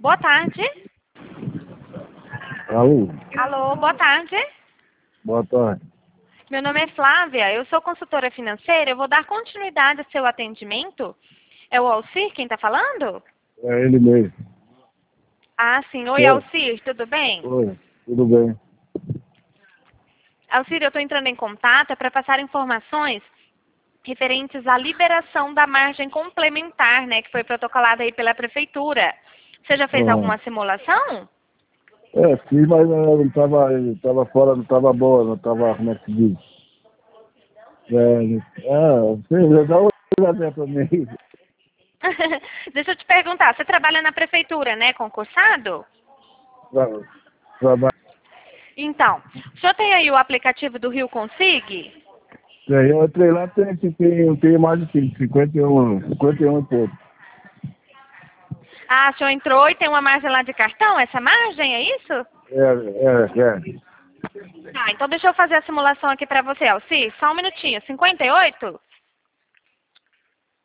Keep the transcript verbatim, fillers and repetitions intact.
Boa tarde. Alô? Alô, boa tarde. Boa tarde. Meu nome é Flávia, eu sou consultora financeira, eu vou dar continuidade ao seu atendimento. É o Alcir quem está falando? É ele mesmo. Ah, sim. Oi, Oi. Alcir, tudo bem? Oi, tudo bem? Alcir, eu estou entrando em contato para passar informações referentes à liberação da margem complementar, né, que foi protocolada aí pela prefeitura. Você já fez Ah. alguma simulação? É, fiz, mas eh, não estava tava fora, não estava boa, não estava, como é que se diz? É, é você dá uma olhada para mim. Deixa eu te perguntar, você trabalha na prefeitura, né, concursado? Tra- Trabalho. Então, o senhor tem aí o aplicativo do Rio Consig? Eu entrei lá, tem, tem, tem mais de cinquenta e um, cinquenta e um e pouco. Ah, o senhor entrou e tem uma margem lá de cartão, essa margem, é isso? É, é, é. Tá, então deixa eu fazer a simulação aqui pra você, Alci. Só um minutinho. cinquenta e oito?